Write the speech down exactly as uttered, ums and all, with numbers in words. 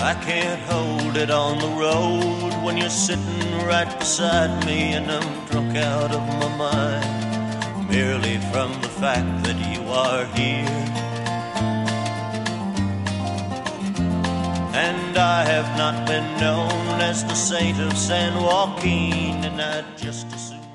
I can't hold it on the road when you're sitting right beside me and I'm drunk out of my mind, merely from the fact that you are here. And I have not been known as the saint of San Joaquin, and I'd just as soon